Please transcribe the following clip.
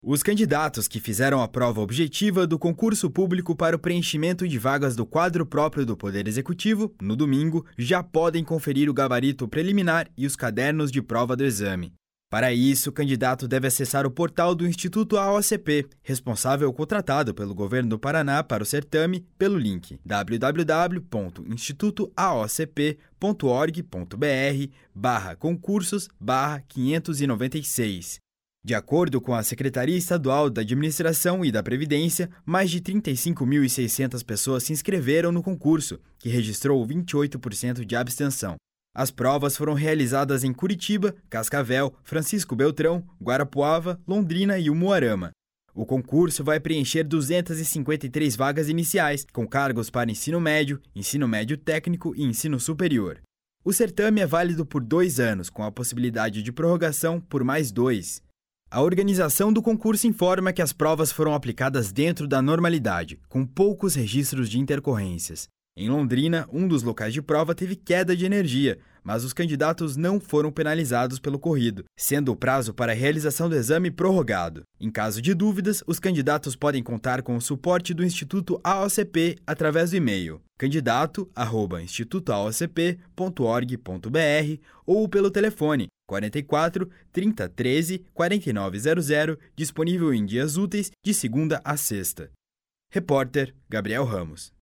Os candidatos que fizeram a prova objetiva do concurso público para o preenchimento de vagas do quadro próprio do Poder Executivo, no domingo, já podem conferir o gabarito preliminar e os cadernos de prova do exame. Para isso, o candidato deve acessar o portal do Instituto AOCP, responsável contratado pelo governo do Paraná para o certame, pelo link www.institutoaocp.org.br/concursos/596. De acordo com a Secretaria Estadual da Administração e da Previdência, mais de 35.600 pessoas se inscreveram no concurso, que registrou 28% de abstenção. As provas foram realizadas em Curitiba, Cascavel, Francisco Beltrão, Guarapuava, Londrina e Umuarama. O concurso vai preencher 253 vagas iniciais, com cargos para ensino médio técnico e ensino superior. O certame é válido por 2 anos, com a possibilidade de prorrogação por mais 2. A organização do concurso informa que as provas foram aplicadas dentro da normalidade, com poucos registros de intercorrências. Em Londrina, um dos locais de prova teve queda de energia, mas os candidatos não foram penalizados pelo ocorrido, sendo o prazo para a realização do exame prorrogado. Em caso de dúvidas, os candidatos podem contar com o suporte do Instituto AOCP através do e-mail candidato@institutoaocp.org.br ou pelo telefone 44 30 13 4900, disponível em dias úteis de segunda a sexta. Repórter Gabriel Ramos.